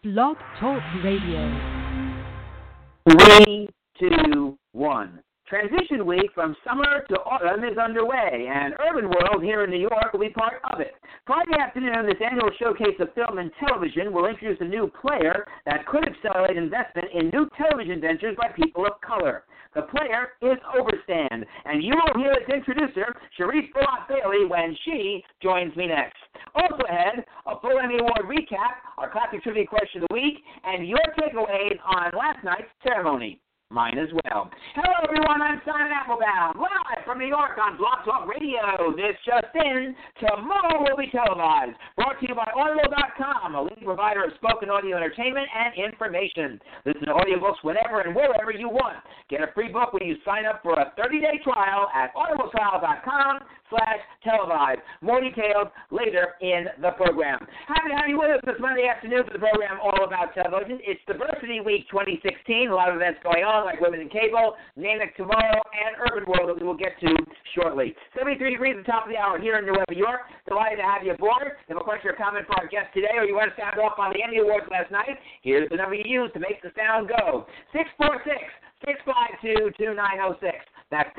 Blog Talk Radio. 3, 2, 1. Transition week from summer to autumn is underway, and Urban World here in New York will be part of it. Friday afternoon, this annual showcase of film and television will introduce a new player that could accelerate investment in new television ventures by people of color. The player is Overstand, and you will hear its introducer, Cherise Bullock-Bailey, when she joins me next. Also ahead, a full Emmy Award recap, our classic trivia question of the week, and your takeaways on last night's ceremony. Mine as well. Hello, everyone. I'm Simon Applebaum, live from New York on Blog Talk Radio. This just in, tomorrow will be televised. Brought to you by Audible.com, a leading provider of spoken audio entertainment and information. Listen to audiobooks whenever and wherever you want. Get a free book when you sign up for a 30-day trial at audibletrial.com/televised. More details later in the program. Happy to have you with us this Monday afternoon for the program all about television. It's Diversity Week 2016. A lot of events going on, like Women in Cable, NAMIC tomorrow, and Urban World that we will get to shortly. 73 degrees at the top of the hour here in New York. Delighted to have you aboard. If you have a question or comment for our guest today, or you want to sound off on the Emmy Awards last night, here's the number you use to make the sound go. 646-652-2906. That's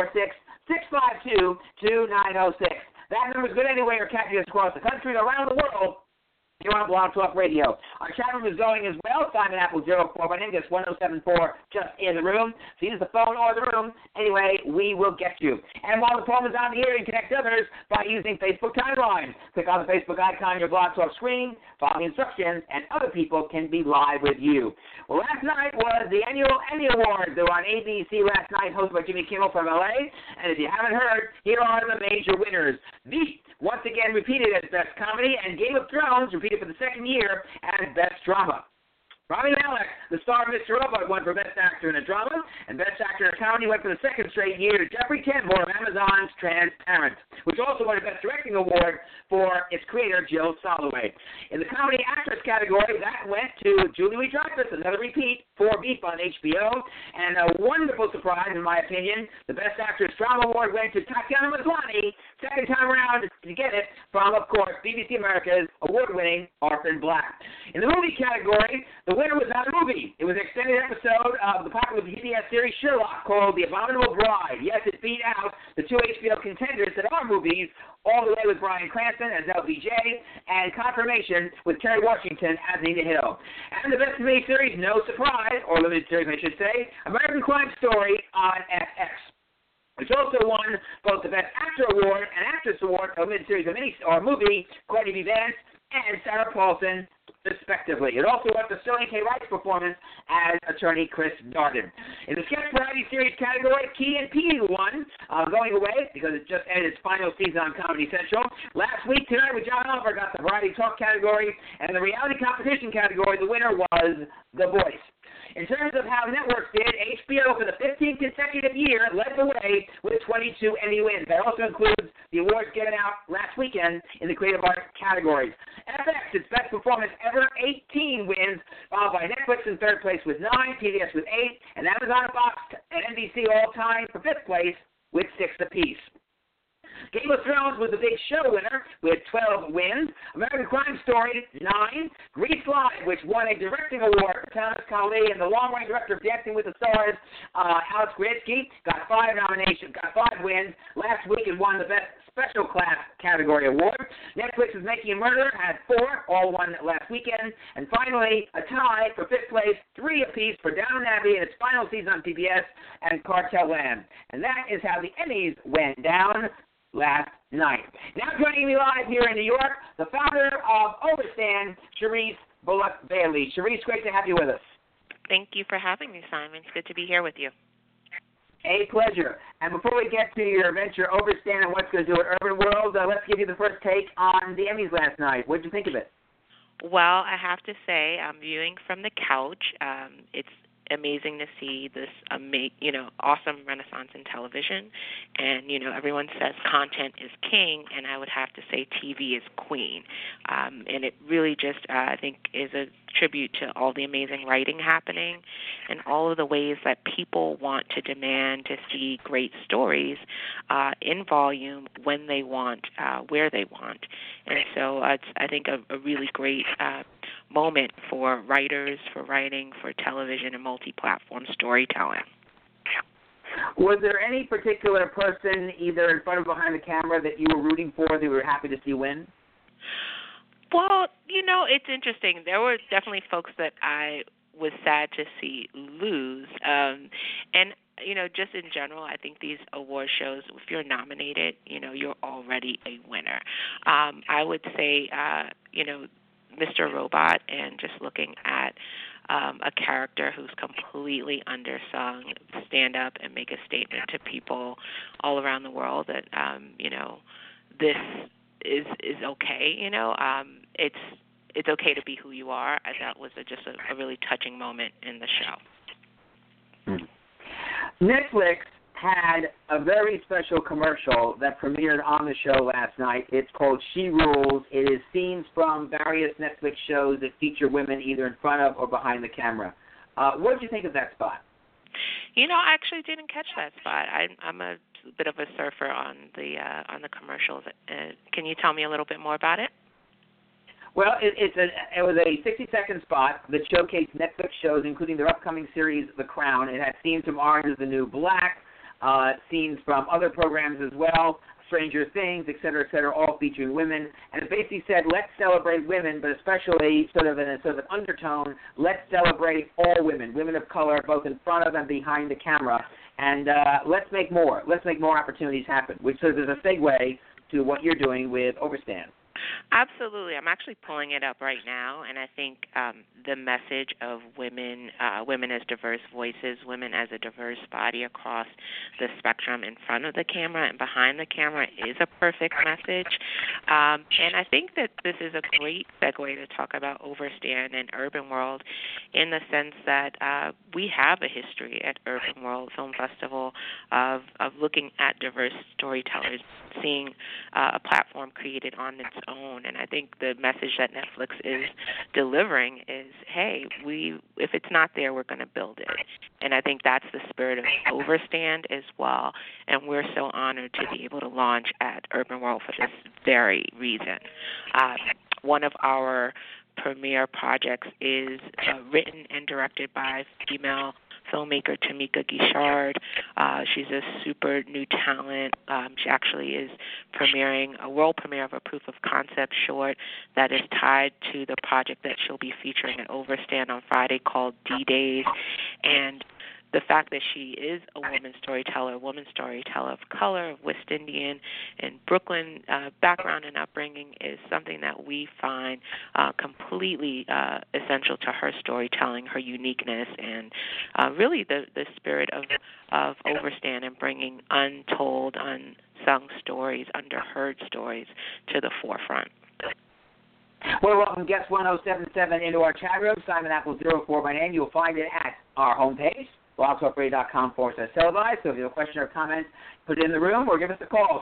646-652-2906. That number is good anyway, or catching us across the country or around the world. You're on Blog Talk Radio. Our chat room is going as well. Simon Apple 04. My name is 1074 just in the room. So use the phone or the room. Anyway, we will get you. And while the phone is on the air, you can connect others by using Facebook Timeline. Click on the Facebook icon on your Blog Talk screen, follow the instructions, and other people can be live with you. Well, last night was the annual Emmy Awards. They were on ABC last night, hosted by Jimmy Kimmel from LA. And if you haven't heard, here are the major winners. Veep, once again repeated as Best Comedy, and Game of Thrones repeated for the second year as Best Drama. Rami Malek, the star of Mr. Robot, won for Best Actor in a Drama, and Best Actor in a Comedy went for the second straight year to Jeffrey Tambor of Amazon's Transparent, which also won a Best Directing Award for its creator, Jill Soloway. In the Comedy Actress category, that went to Julie Louis-Dreyfus, another repeat for Veep on HBO, and a wonderful surprise, in my opinion, the Best Actress Drama Award went to Tatiana Maslany, second time around to get it from, of course, BBC America's award-winning Orphan Black. In the movie category, the winner was not a movie. It was an extended episode of the popular PBS series Sherlock called The Abominable Bride. Yes, it beat out the two HBO contenders that are movies, All the Way with Bryan Cranston as LBJ, and Confirmation with Kerry Washington as Nina Hill. And the best miniseries, no surprise, or limited series I should say, American Crime Story on FX, which also won both the Best Actor Award and Actress Award for miniseries or movie, Courtney B. Vance and Sarah Paulson, respectively. It also won for Sterling K. Wright's performance as attorney Chris Darden. In the sketch variety series category, Key and Peele won, going away because it just ended its final season on Comedy Central. Last week, Tonight with John Oliver got the variety talk category, and in the reality competition category, the winner was The Voice. In terms of how networks did, HBO for the 15th consecutive year led the way with 22 Emmy wins. That also includes the awards given out last weekend in the creative arts categories. FX, its best performance ever, 18 wins, followed by Netflix in third place with 9, PBS with 8, and Amazon, Fox, and NBC all time for fifth place with 6 apiece. Game of Thrones was the big show winner with 12 wins. American Crime Story, 9. Grease Live, which won a directing award for Thomas Colley, and the long-running director of Dancing with the Stars, Alex Gritsky, got 5 nominations, got 5 wins last week and won the Best Special Class category award. Netflix is Making a Murderer, had 4, all won last weekend. And finally, a tie for fifth place, 3 apiece for Downton Abbey in its final season on PBS and Cartel Land. And that is how the Emmys went down last night. Now joining me live here in New York, the founder of Overstand, Cherise Bullock-Bailey. Cherise, great to have you with us. Thank you for having me, Simon. It's good to be here with you. A pleasure. And before we get to your venture, Overstand, and what's going to do at Urban World, let's give you the first take on the Emmys last night. What did you think of it? Well, I have to say, I'm viewing from the couch. It's amazing to see this awesome renaissance in television. And, everyone says content is king, and I would have to say TV is queen. And it really just, I think, is a tribute to all the amazing writing happening and all of the ways that people want to demand to see great stories in volume, when they want, where they want. And so it's, I think, a really great moment for writers, for writing, for television, and multi-platform storytelling. Was there any particular person, either in front or behind the camera, that you were rooting for, that you were happy to see win? Well, it's interesting. There were definitely folks that I was sad to see lose. And, just in general, I think these award shows, if you're nominated, you're already a winner. I would say, Mr. Robot, and just looking at a character who's completely undersung, stand up and make a statement to people all around the world that, this is okay, it's okay to be who you are. That was just a really touching moment in the show. Netflix had a very special commercial that premiered on the show last night. It's called She Rules. It is scenes from various Netflix shows that feature women either in front of or behind the camera. What did you think of that spot? I actually didn't catch that spot. I'm a bit of a surfer on the commercials. Can you tell me a little bit more about it? Well, it was a 60-second spot that showcased Netflix shows, including their upcoming series, The Crown. It had scenes from Orange is the New Black, scenes from other programs as well, Stranger Things, et cetera, all featuring women. And it basically said, let's celebrate women, but especially sort of an undertone, let's celebrate all women, women of color, both in front of and behind the camera. And let's make more. Let's make more opportunities happen, which sort of is a segue to what you're doing with Overstand. Absolutely. I'm actually pulling it up right now, and I think the message of women as diverse voices, women as a diverse body across the spectrum in front of the camera and behind the camera is a perfect message. And I think that this is a great segue to talk about Overstand and Urban World in the sense that we have a history at Urban World Film Festival of looking at diverse storytellers, seeing a platform created on its own. And I think the message that Netflix is delivering is, hey, if it's not there, we're going to build it. And I think that's the spirit of Overstand as well. And we're so honored to be able to launch at Urban World for this very reason. One of our premiere projects is written and directed by female filmmaker Tamika Guichard. She's a super new talent. She actually is premiering a world premiere of a proof of concept short that is tied to the project that she'll be featuring at Overstand on Friday called D-Days. And the fact that she is a woman storyteller of color, of West Indian and Brooklyn background and upbringing is something that we find completely essential to her storytelling, her uniqueness, and really the spirit of Overstand and bringing untold, unsung stories, underheard stories to the forefront. Well, welcome guest 1077 into our chat room. Simon Apple 04 by name. You'll find it at our homepage, blogtalkradio.com/televised. So if you have a question or comment, put it in the room or give us a call,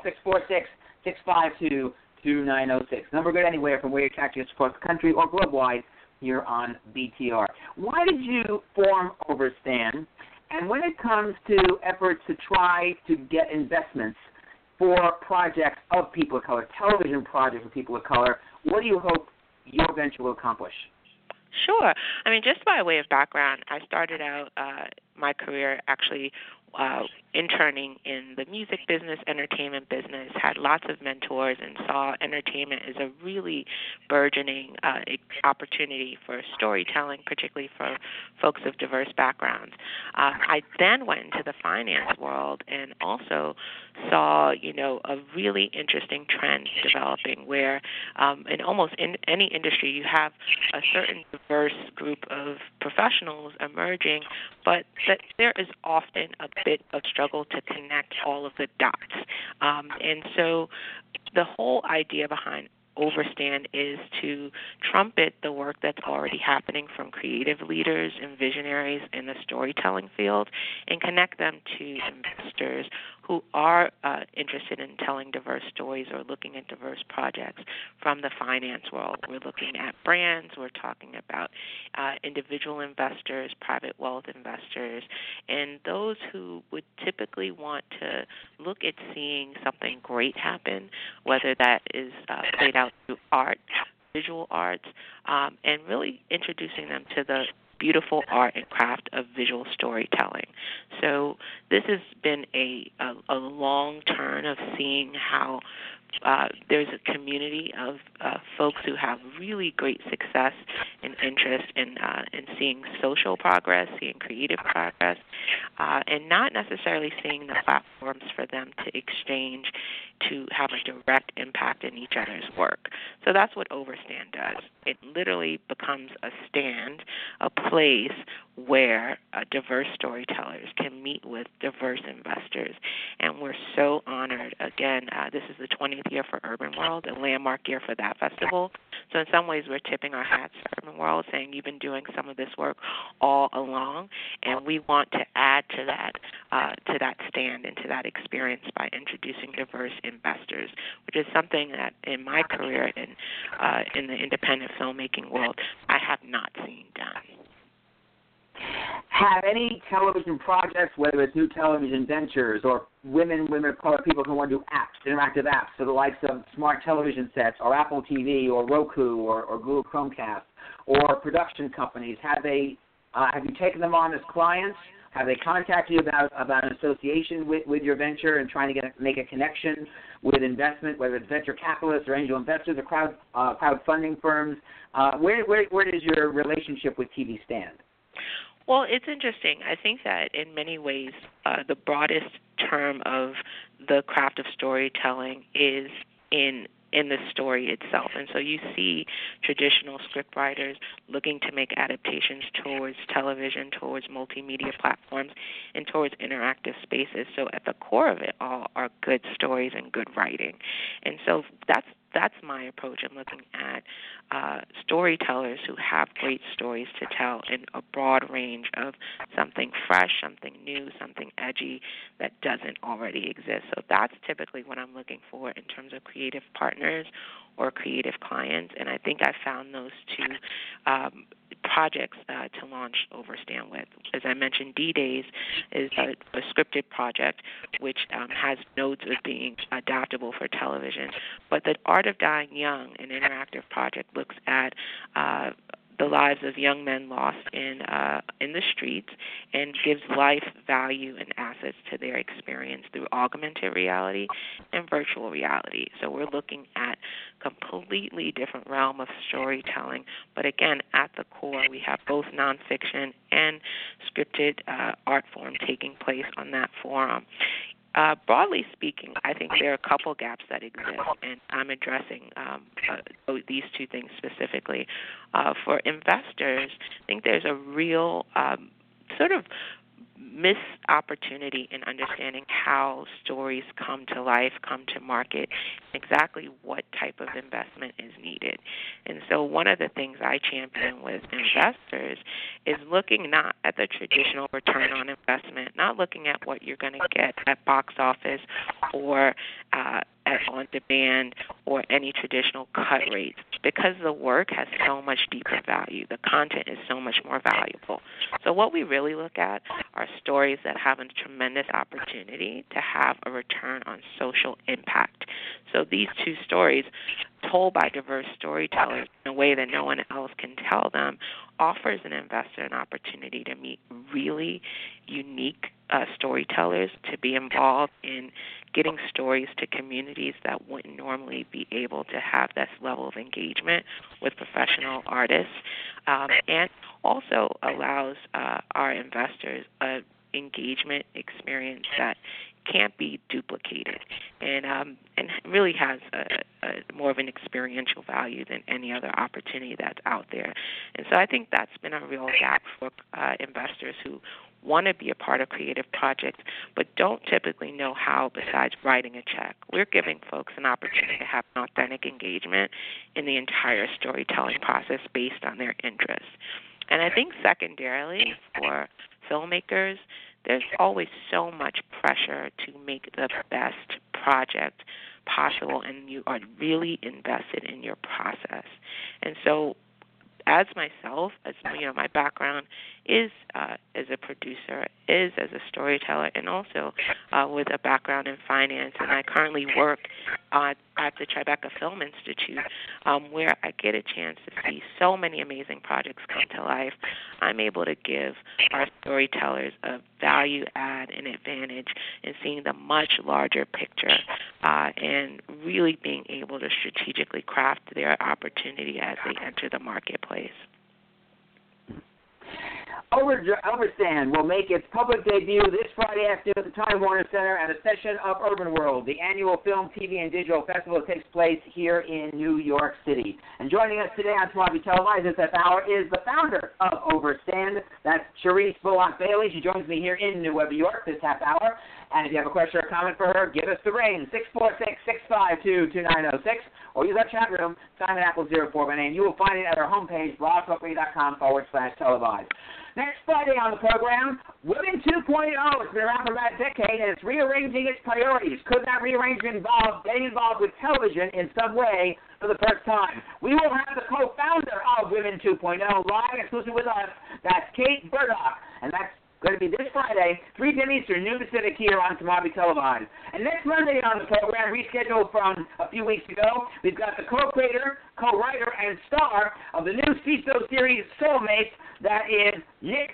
646-652-2906. Number good anywhere from where you catch us across the country or worldwide here on BTR. Why did you form Overstand? And when it comes to efforts to try to get investments for projects of people of color, television projects of people of color, what do you hope your venture will accomplish? Sure. I mean, just by way of background, I started out my career actually interning in the music business, entertainment business, had lots of mentors, and saw entertainment as a really burgeoning opportunity for storytelling, particularly for folks of diverse backgrounds. I then went into the finance world and also saw, a really interesting trend developing where in almost in any industry you have a certain diverse group of professionals emerging, but that there is often a bit of struggle to connect all of the dots. And so the whole idea behind Overstand is to trumpet the work that's already happening from creative leaders and visionaries in the storytelling field and connect them to investors who are interested in telling diverse stories or looking at diverse projects from the finance world. We're looking at brands. We're talking about individual investors, private wealth investors, and those who would typically want to look at seeing something great happen, whether that is played out through art, visual arts, and really introducing them to the beautiful art and craft of visual storytelling. So this has been a long turn of seeing how there's a community of folks who have really great success and interest in seeing social progress, seeing creative progress, and not necessarily seeing the platforms for them to exchange to have a direct impact in each other's work. So that's what Overstand does. It literally becomes a stand, a place where diverse storytellers can meet with diverse investors. And we're so honored. Again, this is the 20th year for Urban World, a landmark year for that festival. So in some ways, we're tipping our hats to Urban World, saying you've been doing some of this work all along, and we want to add to that stand and to that experience by introducing diverse investors, which is something that in my career in the independent filmmaking world I have not seen done. Have any television projects, whether it's new television ventures or women of color, people who want to do apps, interactive apps, so the likes of smart television sets or Apple TV or Roku or Google Chromecast or production companies, have you taken them on as clients? Have they contacted you about an association with your venture and trying to make a connection with investment, whether it's venture capitalists or angel investors or crowdfunding firms? Where does your relationship with TV stand? Well, it's interesting. I think that in many ways, the broadest term of the craft of storytelling is in the story itself. And so you see traditional scriptwriters looking to make adaptations towards television, towards multimedia platforms, and towards interactive spaces. So at the core of it all are good stories and good writing. And so that's my approach. I'm looking at storytellers who have great stories to tell in a broad range of something fresh, something new, something edgy that doesn't already exist. So that's typically what I'm looking for in terms of creative partners or creative clients, and I think I found those two projects to launch Overstand with. As I mentioned, D-Days is a scripted project which has nodes of being adaptable for television, but The Art of Dying Young, an interactive project, looks at the lives of young men lost in the streets and gives life, value, and assets to their experience through augmented reality and virtual reality. So we're looking at completely different realm of storytelling, but again, at the core, we have both nonfiction and scripted art form taking place on that forum. Broadly speaking, I think there are a couple gaps that exist, and I'm addressing these two things specifically. For investors, I think there's a real sort of missed opportunity in understanding how stories come to life, come to market, exactly what type of investment is needed. And so one of the things I champion with investors is looking not at the traditional return on investment, not looking at what you're going to get at box office or at on demand or any traditional cut rates, because the work has so much deeper value. The content is so much more valuable. So what we really look at are stories that have a tremendous opportunity to have a return on social impact. So these two stories, told by diverse storytellers in a way that no one else can tell them, offers an investor an opportunity to meet really unique storytellers, to be involved in getting stories to communities that wouldn't normally be able to have this level of engagement with professional artists, and also allows our investors an engagement experience that can't be duplicated, and really has a more of an experiential value than any other opportunity that's out there. And so I think that's been a real gap for investors who want to be a part of creative projects but don't typically know how besides writing a check. We're giving folks an opportunity to have an authentic engagement in the entire storytelling process based on their interests. And I think secondarily for filmmakers, there's always so much pressure to make the best project possible, and you are really invested in your process. And so as myself, as my background is as a producer, is as a storyteller, and also with a background in finance. And I currently work at the Tribeca Film Institute, where I get a chance to see so many amazing projects come to life. I'm able to give our storytellers a value add and advantage in seeing the much larger picture and really being able to strategically craft their opportunity as they enter the marketplace. Overstand will make its public debut this Friday afternoon at the Time Warner Center at a session of Urban World. The annual Film, TV, and Digital Festival takes place here in New York City. And joining us today on Tomorrow Be Televised this half hour is the founder of Overstand. That's Cherise Bullock Bailey. She joins me here in New York this half hour. And if you have a question or comment for her, give us the ring, 646-652-2906, or use our chat room, Simon Apple 04 by name. You will find it at our homepage, blogtalkradio.com/televised. Next Friday on the program, Women 2.0. It's been around for about a decade, and it's rearranging its priorities. Could that rearrangement involve getting involved with television in some way for the first time? We will have the co-founder of Women 2.0 live exclusive with us. That's Kate Burdock, and that's going to be this Friday, 3 p.m. Eastern, noon Pacific, here on Tomorrow Be Televised. And next Monday on the program, rescheduled from a few weeks ago, we've got the co-creator, co-writer, and star of the new CISO series, Soulmates, that is Nick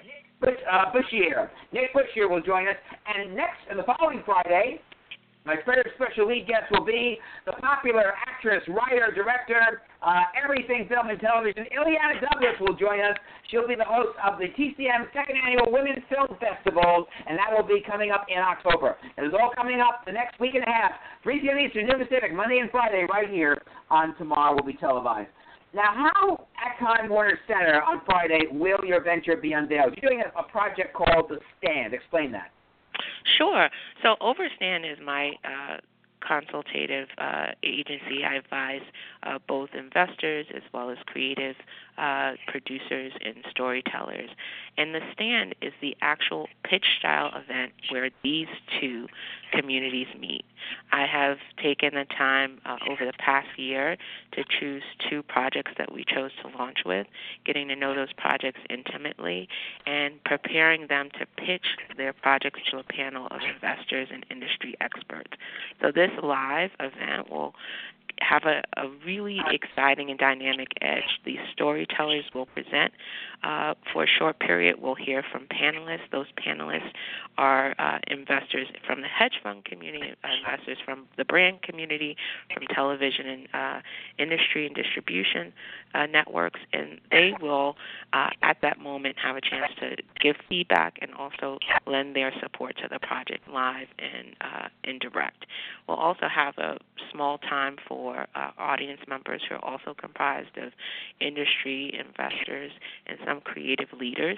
Bashir. Nick Bashir will join us. And the following Friday, my very special lead guest will be the popular actress, writer, director, everything film and television. Ileana Douglas will join us. She'll be the host of the TCM Second Annual Women's Film Festival, and that will be coming up in October. It is all coming up the next week and a half, 3 p.m. Eastern, noon Pacific, Monday and Friday, right here on Tomorrow Will Be Televised. Now, how at Time Warner Center on Friday will your venture be unveiled? You're doing a project called The Stand. Explain that. Sure. So Overstand is my consultative agency. I advise both investors as well as creative producers and storytellers. And The Stand is the actual pitch-style event where these two communities meet. I have taken the time over the past year to choose 2 projects that we chose to launch with, getting to know those projects intimately, and preparing them to pitch their projects to a panel of investors and industry experts. So this live event will have a really exciting and dynamic edge. These storytellers will present for a short period. We'll hear from panelists. Those panelists are investors from the hedge fund community, investors from the brand community, from television and industry and distribution networks, and they will, at that moment, have a chance to give feedback and also lend their support to the project live and in direct. We'll also have a small time for audience members who are also comprised of industry investors and some creative leaders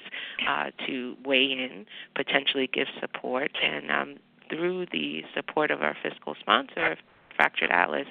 to weigh in, potentially give support, and through the support of our fiscal sponsor, Fractured Atlas,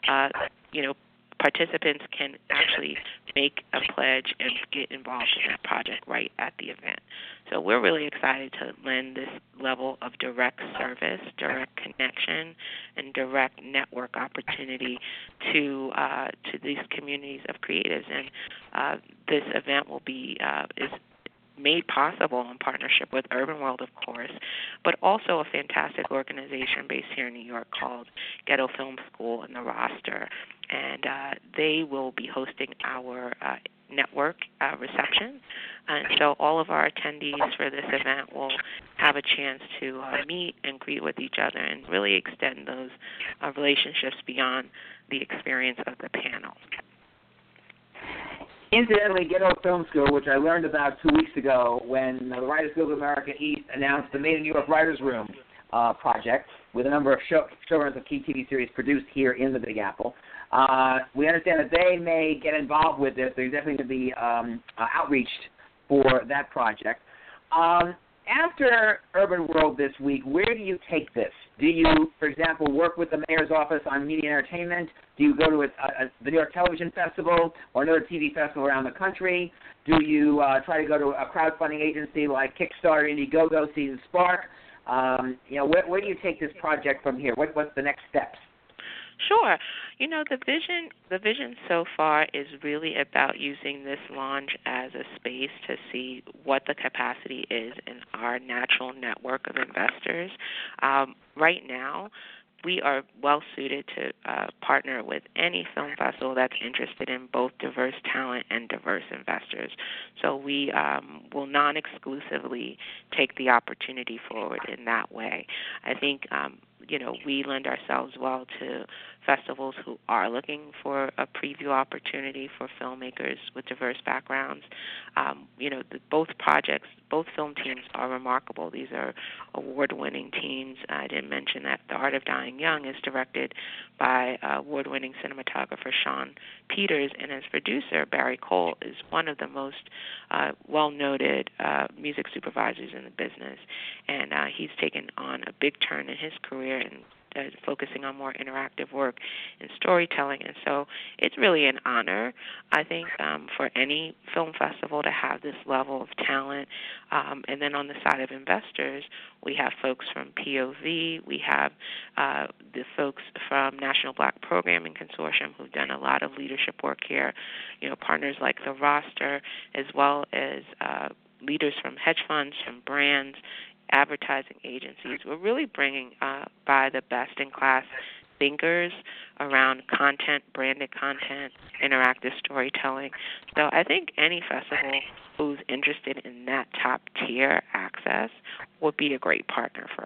participants can actually make a pledge and get involved in that project right at the event. So we're really excited to lend this level of direct service, direct connection, and direct network opportunity to these communities of creatives. And this event will be is made possible in partnership with Urban World, of course, but also a fantastic organization based here in New York called Ghetto Film School and the Roster. And they will be hosting our network reception. And so all of our attendees for this event will have a chance to meet and greet with each other and really extend those relationships beyond the experience of the panel. Incidentally, Ghetto Film School, which I learned about 2 weeks ago when the Writers Guild of America East announced the Made in New York Writers Room project with a number of showrunners of key TV series produced here in the Big Apple. We understand that they may get involved with this. There's definitely going to be outreach for that project. After Urban World this week, where do you take this? Do you, for example, work with the mayor's office on media and entertainment? Do you go to the New York Television Festival or another TV festival around the country? Do you try to go to a crowdfunding agency like Kickstarter, Indiegogo, Season Spark? Where do you take this project from here? What's the next steps? Sure. The vision so far is really about using this launch as a space to see what the capacity is in our natural network of investors. Right now, we are well suited to partner with any film festival that's interested in both diverse talent and diverse investors. So we will non-exclusively take the opportunity forward in that way. I think we lend ourselves well to festivals who are looking for a preview opportunity for filmmakers with diverse backgrounds. Both film teams are remarkable. These are award-winning teams. I didn't mention that The Art of Dying Young is directed by award-winning cinematographer Sean Peters, and as producer, Barry Cole is one of the most well-noted music supervisors in the business. And he's taken on a big turn in his career and focusing on more interactive work and storytelling. And so it's really an honor, I think, for any film festival to have this level of talent. And then on the side of investors, we have folks from POV. We have the folks from National Black Programming Consortium who've done a lot of leadership work here, partners like The Roster, as well as leaders from hedge funds, from brands, advertising agencies. We're really bringing by the best-in-class thinkers around content, branded content, interactive storytelling. So I think any festival who's interested in that top-tier access would be a great partner for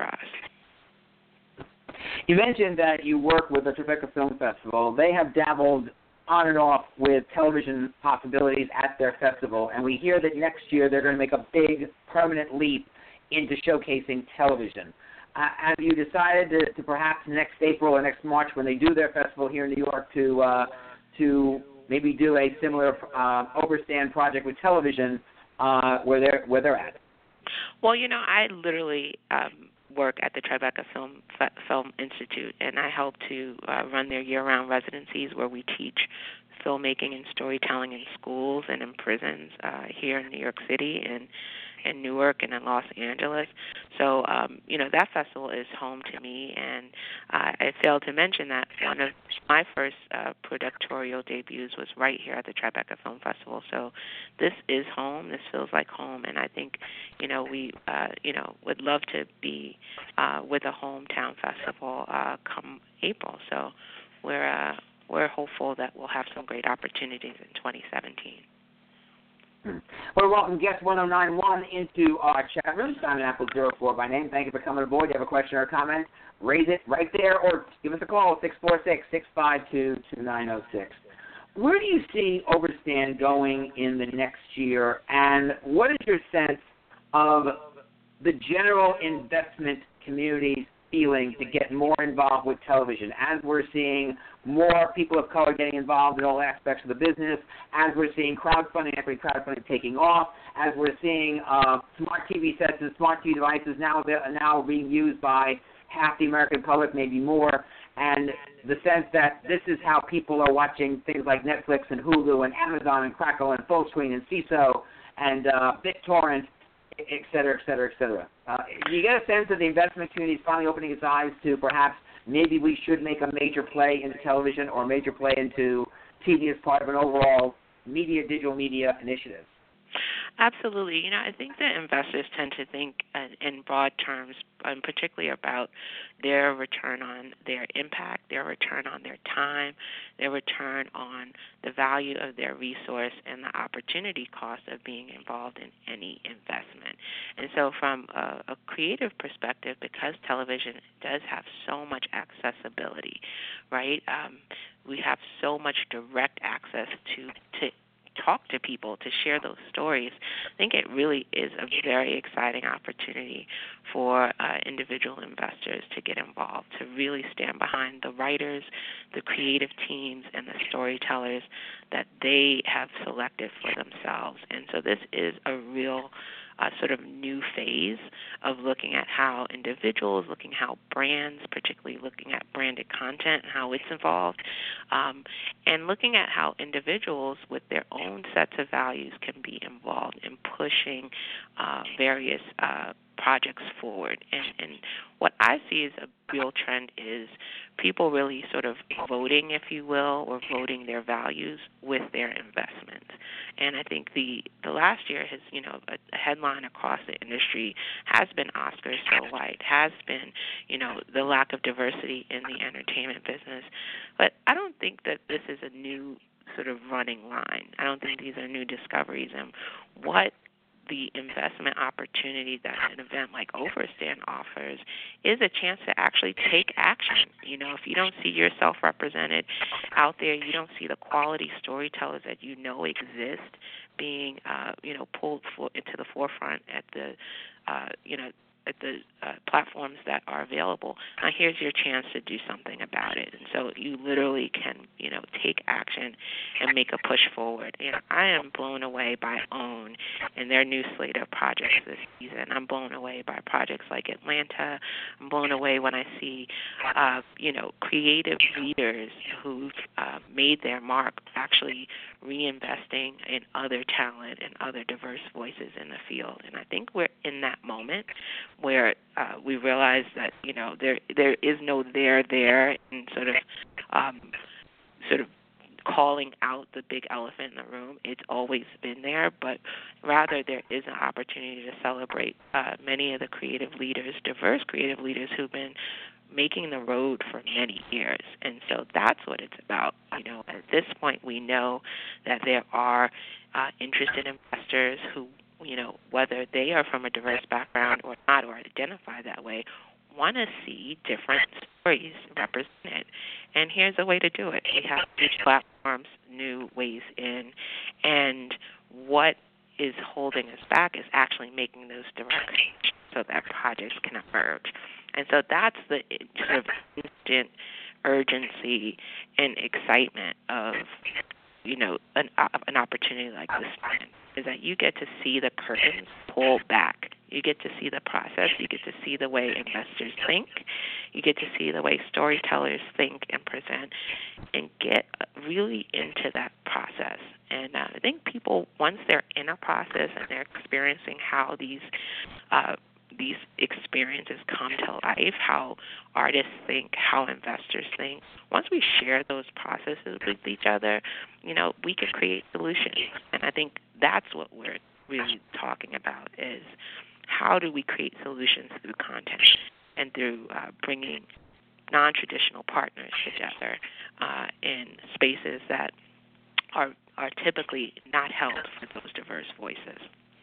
us. You mentioned that you work with the Tribeca Film Festival. They have dabbled on and off with television possibilities at their festival, and we hear that next year they're going to make a big permanent leap into showcasing television. Have you decided to perhaps next April or next March, when they do their festival here in New York, to maybe do a similar overstand project with television where they're at? Well, I literally work at the Tribeca Film Institute, and I help to run their year-round residencies where we teach filmmaking and storytelling in schools and in prisons here in New York City and in Newark and in Los Angeles. So, that festival is home to me, and I failed to mention that one of my first productorial debuts was right here at the Tribeca Film Festival. So this is home. This feels like home, and I think, we, would love to be with a hometown festival come April. So we're hopeful that we'll have some great opportunities in 2017. Well, welcome guest 1091 into our chat room. Simon Apple 04 by name. Thank you for coming aboard. You have a question or a comment, raise it right there or give us a call, 646-652-2906. Where do you see Overstand going in the next year, and what is your sense of the general investment community's feeling to get more involved with television, as we're seeing more people of color getting involved in all aspects of the business, as we're seeing crowdfunding, equity crowdfunding taking off, as we're seeing smart TV sets and smart TV devices now being used by half the American public, maybe more, and the sense that this is how people are watching things like Netflix and Hulu and Amazon and Crackle and Fullscreen and CISO and BitTorrent, et cetera, et cetera, et cetera. Do you get a sense that the investment community is finally opening its eyes to perhaps maybe we should make a major play into television or a major play into TV as part of an overall digital media initiative? Absolutely. I think that investors tend to think in broad terms, particularly about their return on their impact, their return on their time, their return on the value of their resource, and the opportunity cost of being involved in any investment. And so from a creative perspective, because television does have so much accessibility, right, we have so much direct access to talk to people, to share those stories. I think it really is a very exciting opportunity for individual investors to get involved, to really stand behind the writers, the creative teams, and the storytellers that they have selected for themselves. And so this is a real sort of new phase of looking at how individuals, looking how brands, particularly looking at branded content and how it's involved, and looking at how individuals with their own sets of values can be involved in pushing various projects forward. And what I see as a real trend is people really sort of voting, if you will, or voting their values with their investments. And I think the last year has, a headline across the industry has been Oscars so white, has been, the lack of diversity in the entertainment business. But I don't think that this is a new sort of running line. I don't think these are new discoveries. And what the investment opportunity that an event like Overstand offers is a chance to actually take action. If you don't see yourself represented out there, you don't see the quality storytellers that exist being, pulled into the forefront at the, at the platforms that are available. Now, here's your chance to do something about it. And so you literally can, take action and make a push forward. And I am blown away by OWN and their new slate of projects this season. I'm blown away by projects like Atlanta. I'm blown away when I see, creative leaders who've made their mark actually reinvesting in other talent and other diverse voices in the field. And I think we're in that moment where we realize that there is no there and sort of calling out the big elephant in the room. It's always been there, but rather there is an opportunity to celebrate many of the creative leaders, diverse creative leaders who've been making the road for many years. And so that's what it's about. At this point we know that there are interested investors who, whether they are from a diverse background or not, or identify that way, want to see different stories represented. And here's a way to do it. We have new platforms, new ways in, and what is holding us back is actually making those direct connections so that projects can emerge. And so that's the sort of instant urgency and excitement of, an opportunity like this one, is that you get to see the curtains pull back. You get to see the process. You get to see the way investors think. You get to see the way storytellers think and present, and get really into that process. And I think people, once they're in a process and they're experiencing how these experiences come to life, how artists think, how investors think, once we share those processes with each other, we can create solutions. And I think that's what we're really talking about, is how do we create solutions through content and through bringing non-traditional partners together in spaces that are typically not held for those diverse voices.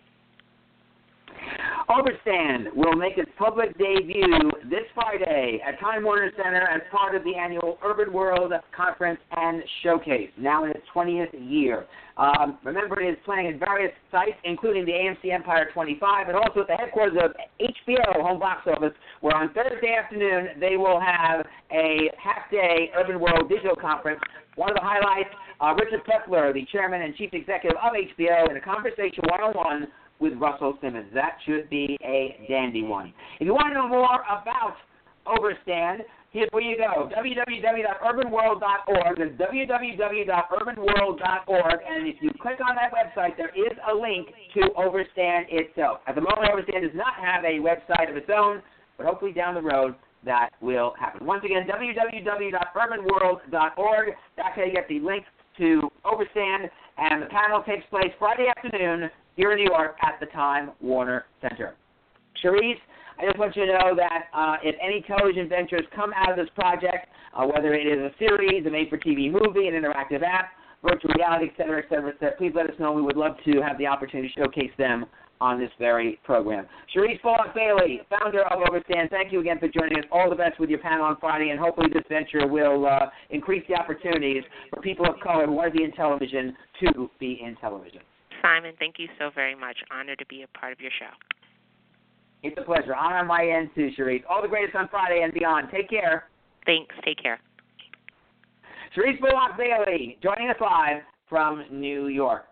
Overstand will make its public debut this Friday at Time Warner Center as part of the annual Urban World Conference and Showcase, now in its 20th year. Remember, it is playing at various sites, including the AMC Empire 25, and also at the headquarters of HBO Home Box Office, where on Thursday afternoon they will have a half-day Urban World Digital Conference. One of the highlights, Richard Plepler, the chairman and chief executive of HBO, in a conversation one-on-one with Russell Simmons. That should be a dandy one. If you want to know more about Overstand, here's where you go. www.urbanworld.org. That's www.urbanworld.org. And if you click on that website, there is a link to Overstand itself. At the moment, Overstand does not have a website of its own, but hopefully down the road that will happen. Once again, www.urbanworld.org. That's how you get the link to Overstand. And the panel takes place Friday afternoon here in New York at the Time Warner Center. Cherise, I just want you to know that if any television ventures come out of this project, whether it is a series, a made-for-TV movie, an interactive app, virtual reality, et cetera, please let us know. We would love to have the opportunity to showcase them on this very program. Cherise Bullock-Bailey, founder of Overstand, thank you again for joining us. All the best with your panel on Friday, and hopefully this venture will increase the opportunities for people of color who want to be in television to be in television. Simon, thank you so very much. Honored to be a part of your show. It's a pleasure. Honor on my end, too, Cherise. All the greatest on Friday and beyond. Take care. Thanks. Take care. Cherise Bullock-Bailey joining us live from New York.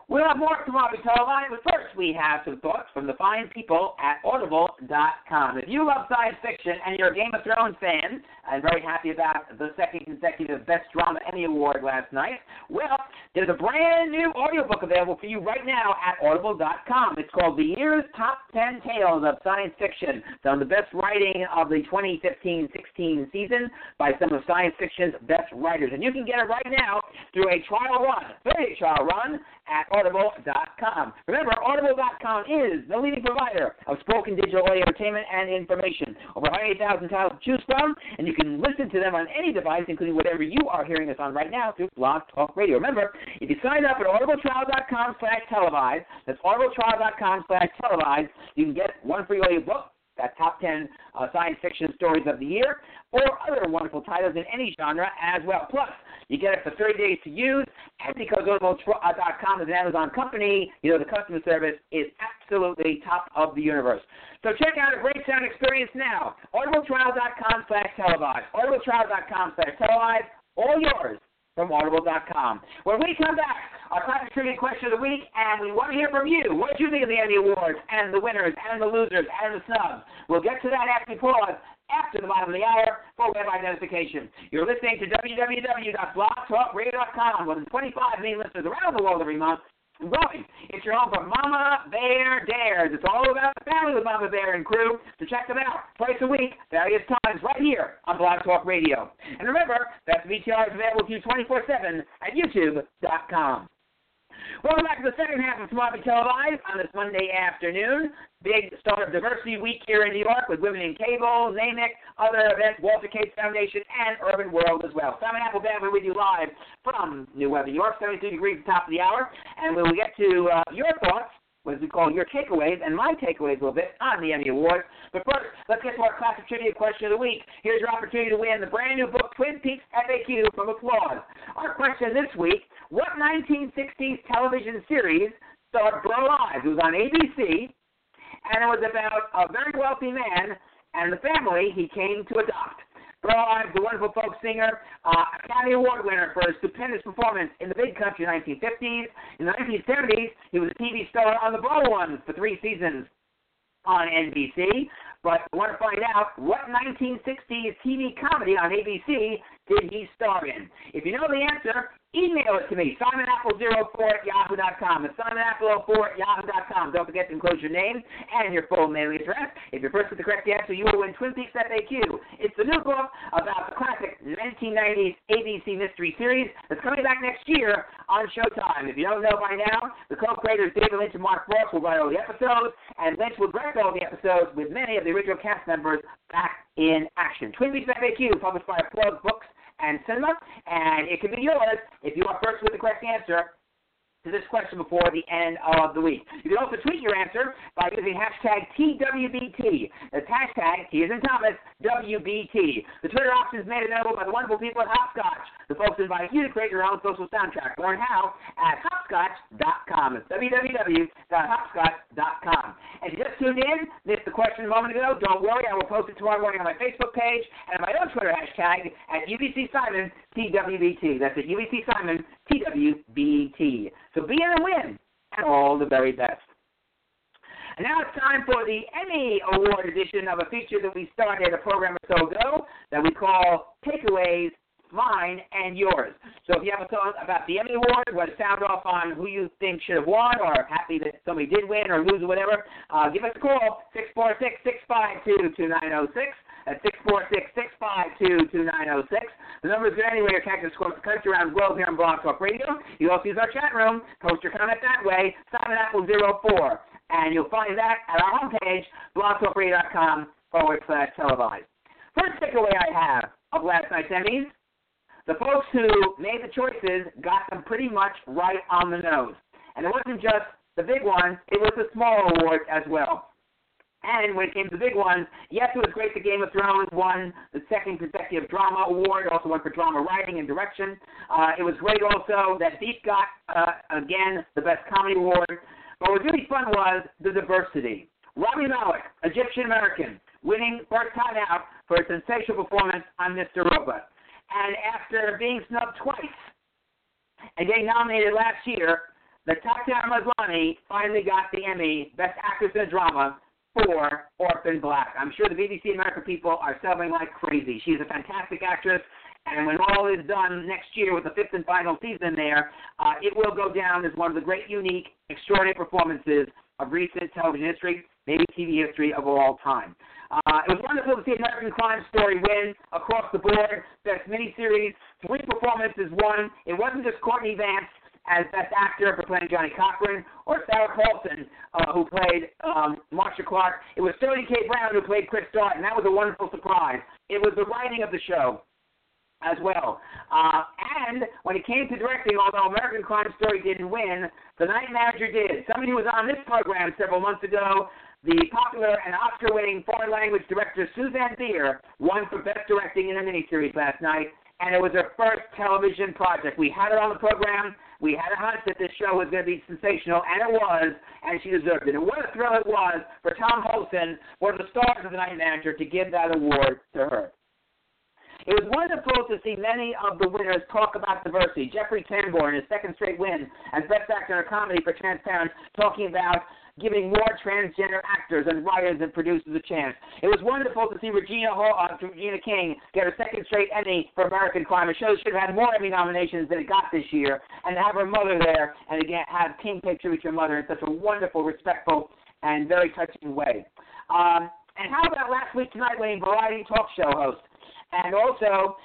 We'll have more tomorrow, televised, but first we have some thoughts from the fine people at Audible.com. If you love science fiction and you're a Game of Thrones fan, I'm very happy about the second consecutive Best Drama Emmy Award last night. Well, there's a brand new audiobook available for you right now at Audible.com. It's called The Year's Top 10 Tales of Science Fiction, some of the best writing of the 2015-16 season by some of science fiction's best writers. And you can get it right now through a trial run, 30-day trial run, at Audible.com. Remember, Audible.com is the leading provider of spoken digital audio entertainment and information. Over 180,000 titles to choose from, and you can listen to them on any device, including whatever you are hearing us on right now through Blog Talk Radio. Remember, if you sign up at audibletrial.com/televised, that's audibletrial.com/televised, you can get one free audiobook, that top 10 science fiction stories of the year, or other wonderful titles in any genre as well. Plus, you get it for 30 days to use, and because Audible.com is an Amazon company, you know the customer service is absolutely top of the universe. So check out a great sound experience now. audibletrial.com/televised. audibletrial.com/televised. All yours from Audible.com. When we come back, our classic trivia question of the week, and we want to hear from you. What did you think of the Emmy Awards and the winners and the losers and the snubs? We'll get to that after we pause after the bottom of the hour for web identification. You're listening to www.blogtalkradio.com. More than 25 million listeners around the world every month. Growing. It's your home for Mama Bear Dares. It's all about the family with Mama Bear and crew. So check them out twice a week, various times, right here on Blog Talk Radio. And remember, Best VTR is available to you 24/7 at YouTube.com. Welcome back to the second half of Tomorrow Televised on this Monday afternoon. Big start of Diversity Week here in New York with Women in Cable, NAMIC, other events, Walter Cates Foundation, and Urban World as well. Simon Applebaum, we're with you live from New York, 72 degrees at the top of the hour. And we'll get to your thoughts, what we call your takeaways, and my takeaways a little bit on the Emmy Awards. But first, let's get to our classic trivia question of the week. Here's your opportunity to win the brand new book, Twin Peaks FAQ from Applause. Our question this week, what 1960s television series starred Burl Ives? It was on ABC, and it was about a very wealthy man and the family he came to adopt. Burl Ives, the wonderful folk singer, Academy Award winner for his stupendous performance in the Big Country in the 1950s. In the 1970s, he was a TV star on The Ball Ones for 3 seasons on NBC. But I want to find out what 1960s TV comedy on ABC did he star in? If you know the answer, email it to me, simonapple04@yahoo.com. It's simonapple04@yahoo.com. Don't forget to enclose your name and your full mailing address. If you're first with the correct answer, you will win Twin Peaks FAQ. It's the new book about the classic 1990s ABC mystery series that's coming back next year on Showtime. If you don't know by now, the co-creators David Lynch and Mark Frost will write all the episodes, and Lynch will direct all the episodes with many of the original cast members back in action. Twin Peaks FAQ, published by Applause Books and Cinema, and it can be yours if you are first with the correct answer to this question before the end of the week. You can also tweet your answer by using hashtag TWBT. That's hashtag, T as in Thomas, WBT. The Twitter option is made available by the wonderful people at Hopscotch. The folks invite you to create your own social soundtrack. Learn how at hopscotch.com. It's www.hopscotch.com. And if you just tuned in, missed the question a moment ago, don't worry. I will post it tomorrow morning on my Facebook page and my own Twitter hashtag at UBC Simon, TWBT. That's at UBC Simon, TWBT. So be in and win, and all the very best. And now it's time for the Emmy Award edition of a feature that we started a program or so ago that we call Takeaways, Mine and Yours. So if you have a thought about the Emmy Award, want to sound off on who you think should have won or happy that somebody did win or lose or whatever, give us a call, 646-652-2906. At 646-652-2906. The number is good anyway. You're connected across the country, around the globe here on Blog Talk Radio. You also use our chat room. Post your comment that way. SimonApple04. And you'll find that at our homepage, blogtalkradio.com/televised. First takeaway I have of last night's Emmys, the folks who made the choices got them pretty much right on the nose. And it wasn't just the big ones, it was the small awards as well. And when it came to the big ones, yes, it was great that Game of Thrones won the second consecutive drama award, also won for drama writing and direction. It was great also that Veep got, again, the Best Comedy Award. But what was really fun was the diversity. Rami Malek, Egyptian-American, winning first time out for a sensational performance on Mr. Robot. And after being snubbed twice and getting nominated last year, that Tatiana Maslany finally got the Emmy, Best Actress in a Drama, for Orphan Black. I'm sure the BBC America people are celebrating like crazy. She's a fantastic actress, and when all is done next year with the fifth and final season there, it will go down as one of the great, unique, extraordinary performances of recent television history, maybe TV history of all time. It was wonderful to see American Crime Story win across the board. Best miniseries, 3 performances won. It wasn't just Courtney Vance as Best Actor for playing Johnny Cochran, or Sarah Paulson, who played Marcia Clark. It was Sterling K. Brown who played Chris Darden, and that was a wonderful surprise. It was the writing of the show as well. And when it came to directing, although American Crime Story didn't win, The Night Manager did. Somebody who was on this program several months ago, the popular and Oscar-winning foreign language director Suzanne Bier, won for Best Directing in a miniseries last night, and it was her first television project. We had her on the program. We had a hunch that this show was going to be sensational, and it was, and she deserved it. And what a thrill it was for Tom Holson, one of the stars of The Night Manager, to give that award to her. It was wonderful to see many of the winners talk about diversity. Jeffrey Tambor, in his second straight win as Best Actor in a Comedy for Transparent, talking about giving more transgender actors and writers and producers a chance. It was wonderful to see Regina King get her second straight Emmy for American Crime. It shows she should have had more Emmy nominations than it got this year, and to have her mother there, and again have King pay tribute to her mother in such a wonderful, respectful, and very touching way. And how about last week's Nightly variety talk show host? And also,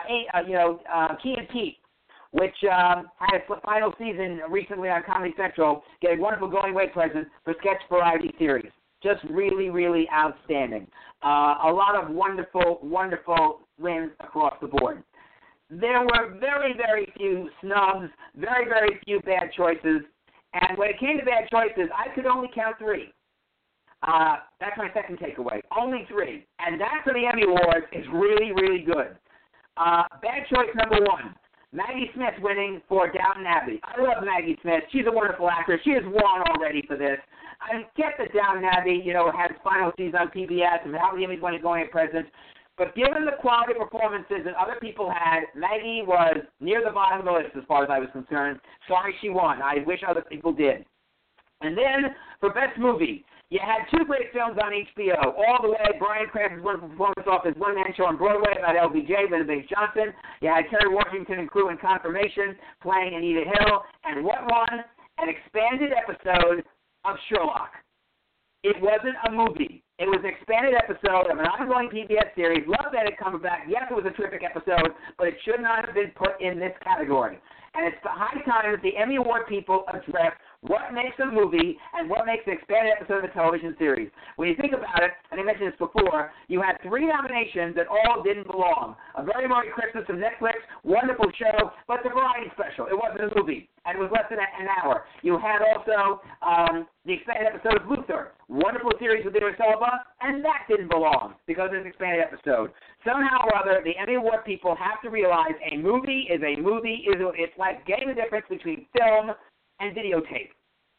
Key and Peele, which had a final season recently on Comedy Central, getting a wonderful going away present for sketch variety series. Just really, really outstanding. A lot of wonderful, wonderful wins across the board. There were very, very few snubs, very, very few bad choices. And when it came to bad choices, I could only count 3. That's my second takeaway. Only 3. And that for the Emmy Awards is really, really good. Bad choice number 1. Maggie Smith winning for Downton Abbey. I love Maggie Smith. She's a wonderful actress. She has won already for this. I get that Downton Abbey, has final season on PBS and how the Emmys went going at present. But given the quality performances that other people had, Maggie was near the bottom of the list as far as I was concerned. Sorry she won. I wish other people did. And then for Best Movie, you had 2 great films on HBO. All the way, Bryan Cranston's wonderful performance off his one-man show on Broadway about LBJ, Lyndon Baines Johnson. You had Kerry Washington and crew in Confirmation playing Anita Hill. And what won? An expanded episode of Sherlock. It wasn't a movie. It was an expanded episode of an ongoing PBS series. Love that it comes back. Yes, it was a terrific episode, but it should not have been put in this category. And it's high time that the Emmy Award people address what makes a movie and what makes an expanded episode of a television series. When you think about it, and I mentioned this before, you had 3 nominations that all didn't belong. A Very Merry Christmas from Netflix, wonderful show, but it's a variety special. It wasn't a movie, and it was less than an hour. You had also the expanded episode of Luther, wonderful series with Idris Elba, and that didn't belong because it's an expanded episode. Somehow or other, the Emmy Award people have to realize a movie is a movie. It's like getting the difference between film and videotape.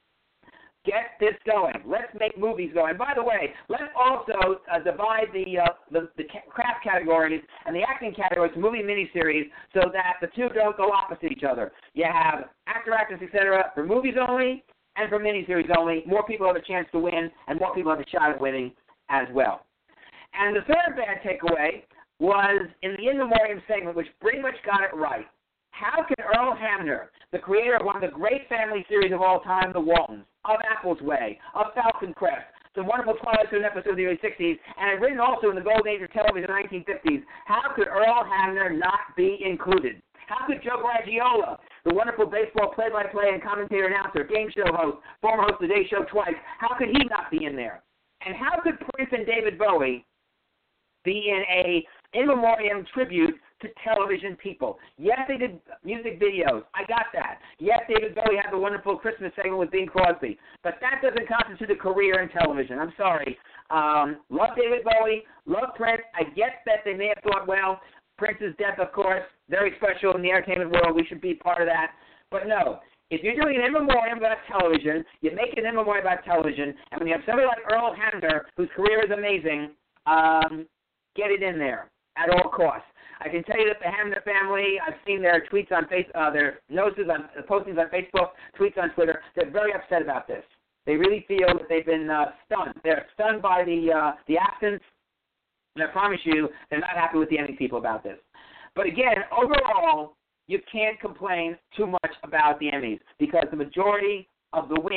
Get this going. Let's make movies go. And by the way, let's also divide the craft categories and the acting categories, movie miniseries, so that the two don't go opposite each other. You have actor, actress, etc. for movies only and for miniseries only. More people have a chance to win, and more people have a shot at winning as well. And the third bad takeaway was in the In Memoriam segment, which pretty much got it right. How can Earl Hamner, the creator of one of the great family series of all time, The Waltons, of Apple's Way, of Falcon Crest, some wonderful Twilight Zone episodes of the early 60s, and had written also in the golden age of television in the 1950s, how could Earl Hamner not be included? How could Joe Garagiola, the wonderful baseball play-by-play and commentator-announcer, game show host, former host of the Today Show twice, how could he not be in there? And how could Prince and David Bowie be in a In Memoriam tribute to television people? Yes, they did music videos. I got that. Yes, David Bowie had the wonderful Christmas segment with Bing Crosby. But that doesn't constitute a career in television. I'm sorry. Love David Bowie. Love Prince. I get that they may have thought, well, Prince's death, of course, very special in the entertainment world. We should be part of that. But no. If you're doing an In Memoriam about television, you make an In Memoriam about television, and when you have somebody like Earl Hamner, whose career is amazing, get it in there at all costs. I can tell you that the Hamner family, I've seen their tweets on their notices on postings on Facebook, tweets on Twitter. They're very upset about this. They really feel that they've been stunned. They're stunned by the absence, and I promise you, they're not happy with the Emmy people about this. But again, overall, you can't complain too much about the Emmys because the majority of the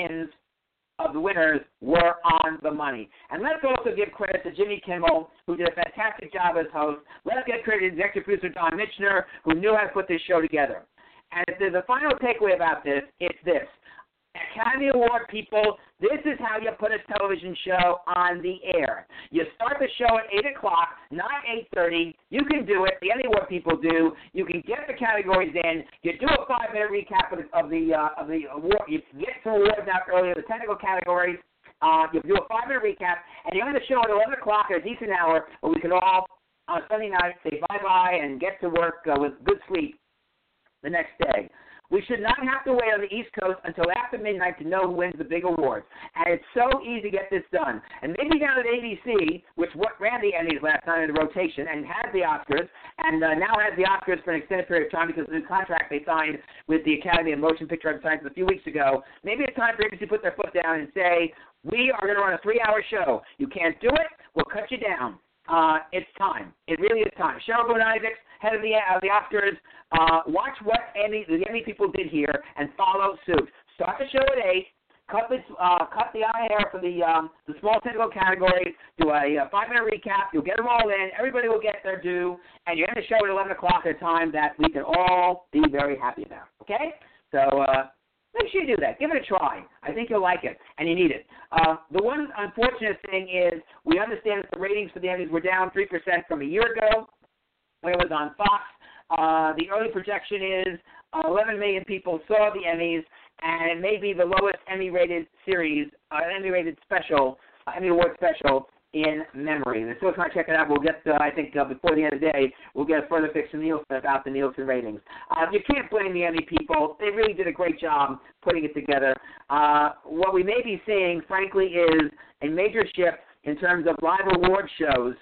winners were on the money. And let's also give credit to Jimmy Kimmel, who did a fantastic job as host. Let's give credit to executive producer Don Michener, who knew how to put this show together. And if there's a final takeaway about this, it's this. Academy Award people, this is how you put a television show on the air. You start the show at 8 o'clock, not 8:30. You can do it. The Emmy Award people do. You can get the categories in. You do a 5-minute recap of the award. You get some awards out earlier, the technical categories. You do a 5-minute recap, and you end the show at 11 o'clock at a decent hour where we can all, on Sunday night, say bye-bye and get to work with good sleep the next day. We should not have to wait on the East Coast until after midnight to know who wins the big awards. And it's so easy to get this done. And maybe down at ABC, which ran the Emmys last night in the rotation and had the Oscars, and now has the Oscars for an extended period of time because of the contract they signed with the Academy of Motion Picture Arts Sciences a few weeks ago, maybe it's time for ABC to put their foot down and say, we are going to run a 3-hour show. You can't do it, we'll cut you down. It's time. It really is time. Cheryl Boone Isaacs, head of the Oscars, watch what the Emmy people did here and follow suit. Start the show at 8. Cut the hair for the small technical categories. Do a 5-minute recap. You'll get them all in. Everybody will get their due, and you end the show at 11 o'clock at a time that we can all be very happy about. Okay? So make sure you do that. Give it a try. I think you'll like it, and you need it. The one unfortunate thing is we understand that the ratings for the Emmys were down 3% from a year ago when it was on Fox. The early projection is 11 million people saw the Emmys, and it may be the lowest Emmy-rated series, Emmy-rated special, Emmy Award special in memory. And so if I check it out, we'll get, I think, before the end of the day, we'll get a further fix from Nielsen about the Nielsen ratings. You can't blame the Emmy people. They really did a great job putting it together. What we may be seeing, frankly, is a major shift in terms of live award shows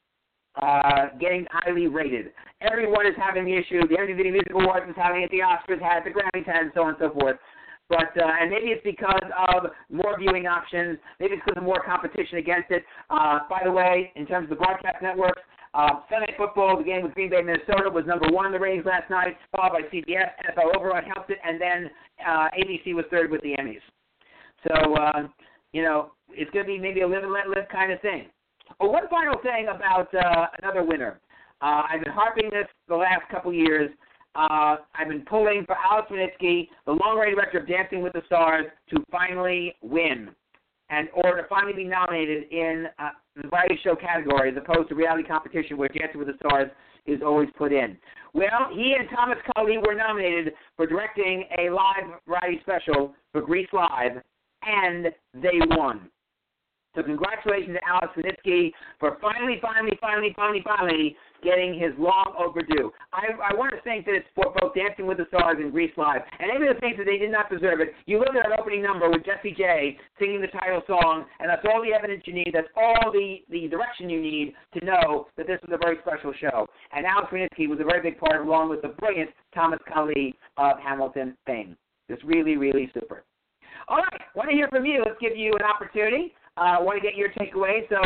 getting highly rated. Everyone is having the issue. The MTV Music Awards is having it. The Oscars had it. The Grammys had it, and so on and so forth. But and maybe it's because of more viewing options. Maybe it's because of more competition against it. By the way, in terms of the broadcast networks, Sunday Night Football, the game with Green Bay, Minnesota, was number 1 in the ratings last night, followed by CBS. NFL Overrun helped it, and then ABC was third with the Emmys. So, it's going to be maybe a live and let live kind of thing. Oh, one final thing about another winner. I've been harping this the last couple years. I've been pulling for Alex Winitsky, the long-range director of Dancing with the Stars, to finally win or to finally be nominated in the variety show category as opposed to reality competition where Dancing with the Stars is always put in. Well, he and Thomas Cully were nominated for directing a live variety special for Grease Live, and they won. So congratulations to Alex Winitsky for finally getting his long overdue. I want to think that it's for both Dancing with the Stars and Grease Live. And any of the things that they did not deserve it, you look at that opening number with Jessie J singing the title song, and that's all the evidence you need. That's all the direction you need to know that this was a very special show. And Alex Winitsky was a very big part, along with the brilliant Thomas Cully of Hamilton fame. It's really, really super. All right, want to hear from you. Let's give you an opportunity. Want to get your takeaway, so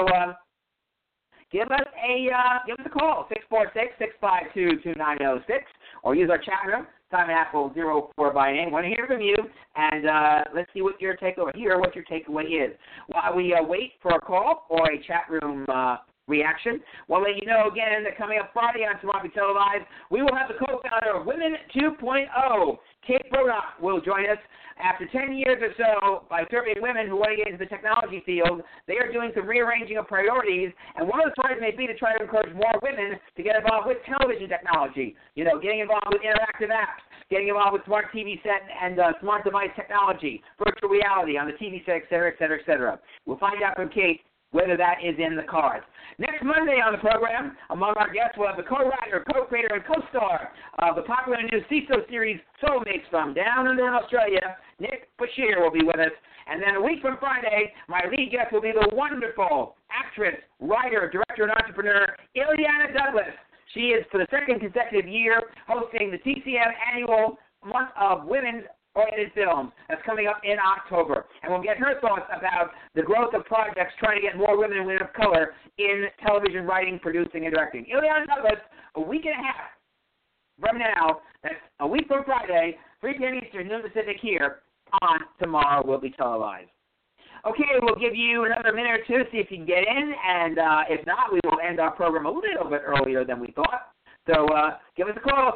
give us a call, 646-652-2906, or use our chat room, Simon Apple 04 by name. Want to hear from you, and let's see what your takeaway is. While we wait for a call or a chat room reaction, we'll let you know again that coming up Friday on Tomorrow Televised, we will have the co-founder of Women 2.0, Kate Brodock, will join us. After 10 years or so, by surveying women who want to get into the technology field, they are doing some rearranging of priorities, and one of the priorities may be to try to encourage more women to get involved with television technology, getting involved with interactive apps, getting involved with smart TV set and smart device technology, virtual reality on the TV set, et cetera, et cetera, et cetera. We'll find out from Kate whether that is in the cards. Next Monday on the program, among our guests, we'll have the co-writer, co-creator, and co-star of the popular new CISO series Soulmates from Down Under in Australia, Nick Bashir will be with us. And then a week from Friday, my lead guest will be the wonderful actress, writer, director, and entrepreneur, Ileana Douglas. She is, for the second consecutive year, hosting the TCM annual Month of Women-Oriented Films. That's coming up in October. And we'll get her thoughts about the growth of projects trying to get more women and women of color in television writing, producing, and directing. Ileana Douglas, a week and a half from now, that's a week from Friday, 3 p.m. Eastern, noon Pacific here on Tomorrow Will Be Televised. Okay, we'll give you another minute or two to see if you can get in, and if not, we will end our program a little bit earlier than we thought. So give us a call,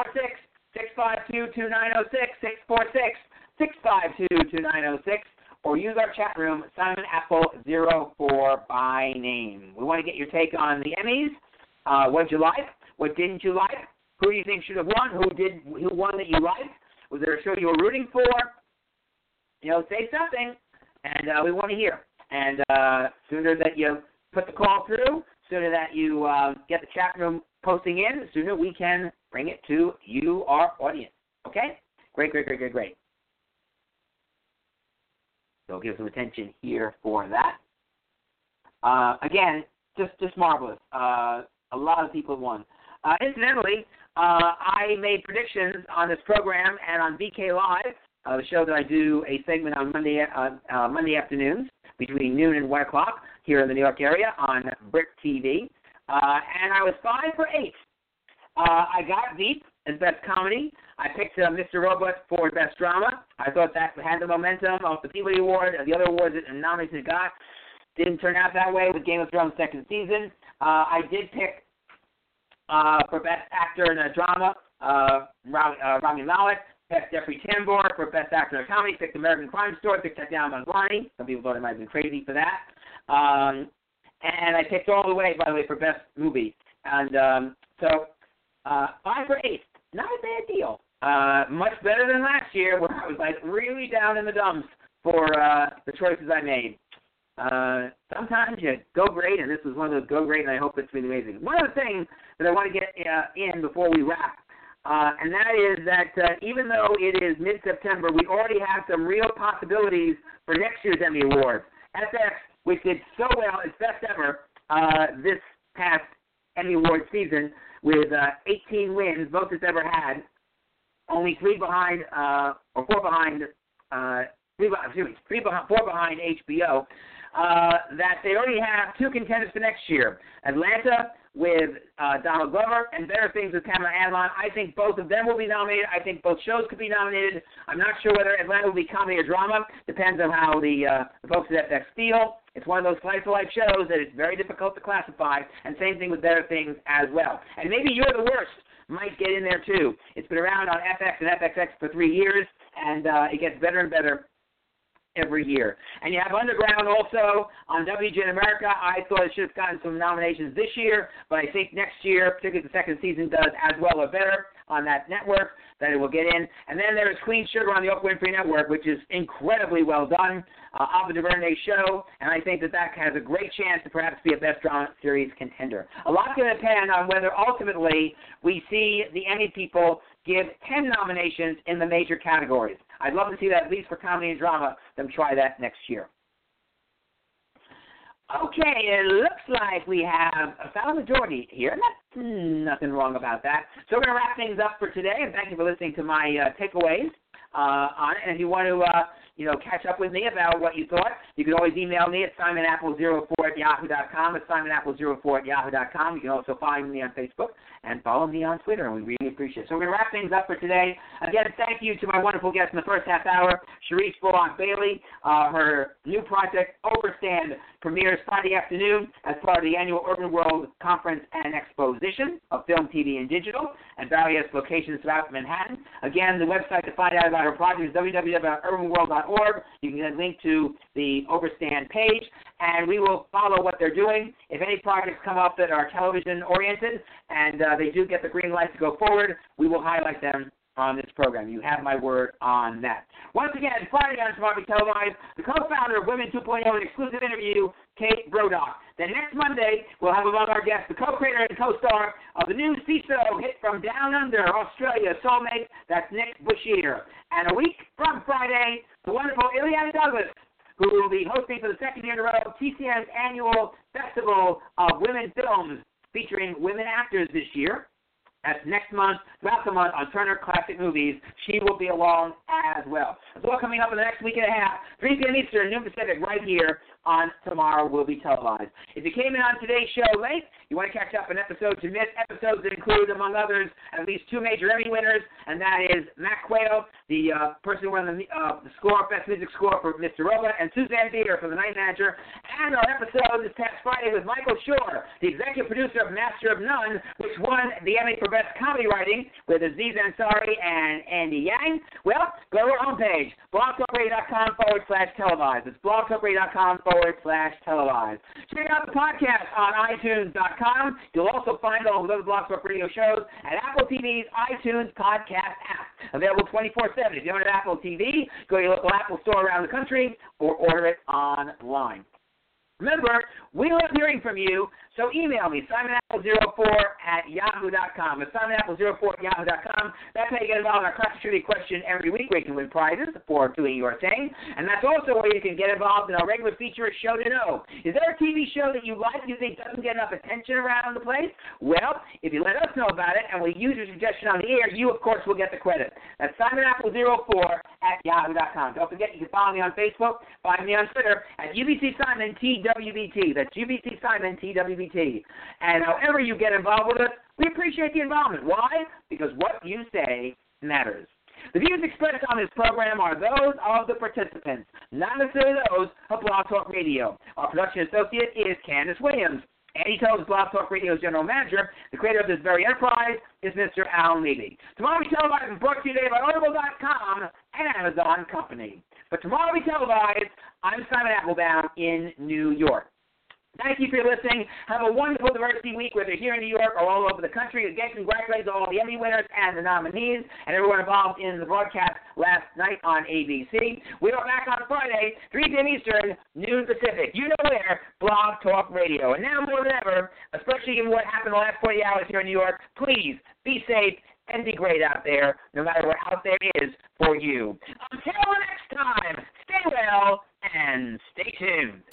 646-652-2906, 646-652-2906, or use our chat room, Simon Apple 04 by name. We want to get your take on the Emmys. What did you like? What didn't you like? Who do you think should have won? Who won that you liked? Was there a show you were rooting for? Say something, and we want to hear. And sooner that you put the call through, sooner that you get the chat room posting in, the sooner we can bring it to you, our audience. Okay? Great. So give some attention here for that. Again, just marvelous. A lot of people won. Incidentally, I made predictions on this program and on VK Live, the show that I do a segment on Monday afternoons between noon and 1 o'clock here in the New York area on Brick TV. And I was 5 for 8. I got Veep as Best Comedy. I picked Mr. Robot for Best Drama. I thought that had the momentum of the Peabody Award and the other awards that nominations it got. Didn't turn out that way with Game of Thrones second season. I did pick for Best Actor in a Drama, Rami Malek. Picked Jeffrey Tambor for Best Actor in a Comedy. Picked American Crime Story. Picked Tatiana Maslany. Some people thought I might have been crazy for that. And I picked all the way, by the way, for Best Movie. And so 5 for 8. Not a bad deal. Much better than last year, where I was like really down in the dumps for the choices I made. Sometimes you go great, and this was one of those go great, and I hope it's been amazing. One other thing that I want to get in before we wrap, and that is that even though it is mid-September, we already have some real possibilities for next year's Emmy Awards. FX, which did so well, its best ever this past Emmy Award season, with 18 wins, most it's ever had, only 4 behind HBO, that they already have 2 contenders for next year. Atlanta with Donald Glover and Better Things with Pamela Adlon. I think both of them will be nominated. I think both shows could be nominated. I'm not sure whether Atlanta will be comedy or drama. Depends on how the folks at FX feel. It's one of those slice-of-life shows that it's very difficult to classify, and same thing with Better Things as well. And maybe You're the Worst might get in there too. It's been around on FX and FXX for 3 years, and it gets better and better every year. And you have Underground also on WGN America. I thought it should have gotten some nominations this year, but I think next year, particularly the second season, does as well or better on that network, that it will get in. And then there is Queen Sugar on the Oprah Winfrey Network, which is incredibly well done, Ava DuVernay's show, and I think that has a great chance to perhaps be a Best Drama Series contender. A lot's going to depend on whether ultimately we see the Emmy people give 10 nominations in the major categories. I'd love to see that, at least for comedy and drama, them try that next year. Okay, it looks like we have a solid majority here, and that's nothing wrong about that. So we're going to wrap things up for today, and thank you for listening to my takeaways on it. And if you want to catch up with me about what you thought, you can always email me at simonapple04@yahoo.com. It's simonapple04@yahoo.com. You can also find me on Facebook and follow me on Twitter, and we really appreciate it. So we're going to wrap things up for today. Again, thank you to my wonderful guest in the first half hour, Cherise Bullock-Bailey. Her new project, Overstand, premieres Friday afternoon as part of the annual Urban World Conference and Exposition of Film, TV, and Digital at various locations throughout Manhattan. Again, the website to find out about her project is www.urbanworld.org. You can get a link to the Overstand page, and we will follow what they're doing. If any projects come up that are television-oriented and they do get the green light to go forward, we will highlight them on this program. You have my word on that. Once again, Friday on Tomorrow Will Be Televised, the co-founder of Women 2.0, an exclusive interview, Kate Brodock. Then next Monday, we'll have among our guests the co-creator and co-star of the new CISO hit from Down Under, Australia, Soulmate, that's Nick Bashir. And a week from Friday, the wonderful Ileana Douglas, who will be hosting for the second year in a row TCM's annual Festival of Women Films featuring women actors this year. That's next month, throughout the month, on Turner Classic Movies. She will be along as well. It's all coming up in the next week and a half, 3 p.m. Eastern, noon Pacific, right here on Tomorrow Will Be Televised. If you came in on today's show late, you want to catch up on episodes you missed, episodes that include, among others, at least 2 major Emmy winners, and that is Mac Quayle, the person who won the score, Best Music Score for Mr. Robot, and Suzanne Bier for The Night Manager, and our episode this past Friday with Michael Schur, the executive producer of Master of None, which won the Emmy for Best Comedy Writing with Aziz Ansari and Andy Yang. Well, go to our homepage, blogtalkradio.com/televised. It's blogtalkradio.com/televised. Check out the podcast on iTunes.com. You'll also find all of the other Blog Talk Radio shows at Apple TV's iTunes podcast app, available 24/7. If you don't have Apple TV, go to your local Apple store around the country or order it online. Remember, we love hearing from you, so email me, simonapple04@yahoo.com. It's simonapple04@yahoo.com. That's how you get involved in our Classic Trivia question every week, where you can win prizes for doing your thing. And that's also where you can get involved in our regular feature, Show to Know. Is there a TV show that you like you think doesn't get enough attention around the place? Well, if you let us know about it and we use your suggestion on the air, you, of course, will get the credit. That's simonapple04@yahoo.com. Don't forget, you can follow me on Facebook, find me on Twitter at UBCSimon_TWBT. That's UBCSimon_TWBT. And however you get involved with us, we appreciate the involvement. Why? Because what you say matters. The views expressed on this program are those of the participants, not necessarily those of Blog Talk Radio. Our production associate is Candace Williams. Andy Toad is Blog Talk Radio's general manager. The creator of this very enterprise is Mr. Alan Levy. Tomorrow We Televised is brought to you today by Audible.com and Amazon Company. But Tomorrow We Televised, I'm Simon Applebaum in New York. Thank you for listening. Have a wonderful diversity week, whether here in New York or all over the country. Again, congratulations to all the Emmy winners and the nominees and everyone involved in the broadcast last night on ABC. We are back on Friday, 3 p.m. Eastern, noon Pacific. You know where, Blog Talk Radio. And now more than ever, especially given what happened the last 40 hours here in New York, please be safe and be great out there, no matter what out there is for you. Until next time, stay well and stay tuned.